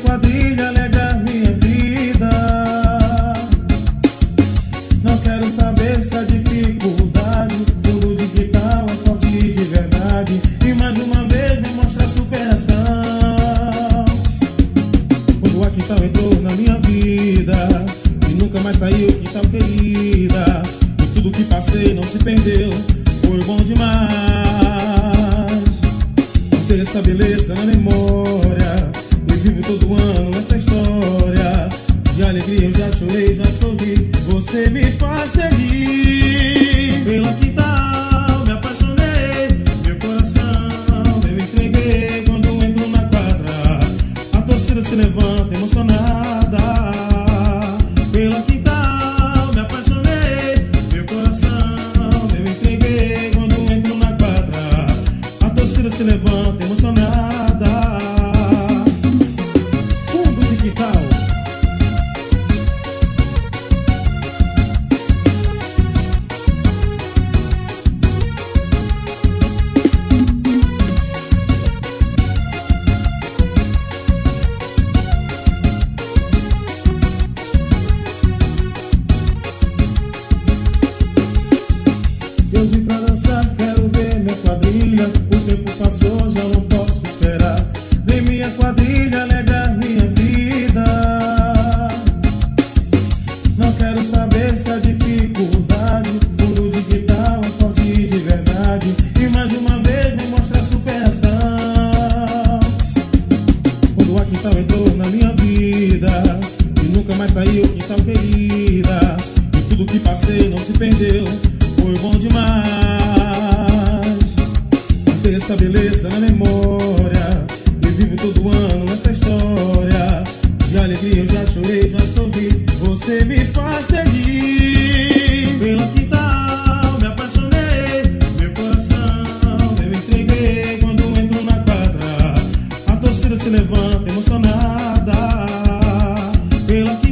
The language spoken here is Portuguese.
quadrilha alegra minha vida. Não quero saber se a dificuldade fundo de quintal é forte de verdade. E mais uma vez me mostra a superação. Quando a quintal entrou na minha vida e nunca mais saiu, quintal querida. E tudo que passei não se perdeu, foi bom demais. Ter essa beleza na memória e vivo todo ano essa história. De alegria eu já chorei, já sorri. Você me faz feliz. Pela quintal me apaixonei, meu coração eu entreguei. Quando entro na quadra, a torcida se levanta emocionada. Pela quintal me apaixonei, meu coração eu entreguei. Quando entro na quadra, a torcida se levanta emocionada. Fundo de quintal. Eu vim pra dançar, quero ver minha quadrilha. O tempo passou, já não posso esperar. Vem minha quadrilha alegrar minha vida. Não quero saber se a dificuldade fundo de quintal é forte de verdade. E mais uma vez me mostra a superação. Quando a quintal entrou na minha vida e nunca mais saiu, quintal querida. E tudo que passei não se perdeu, foi bom demais. Ter essa beleza na memória e vivo todo ano essa história. De alegria eu já chorei, já sorri. Você me faz feliz. Pelo quintal me apaixonei, meu coração eu entreguei. Quando entro na quadra, a torcida se levanta emocionada. Pelo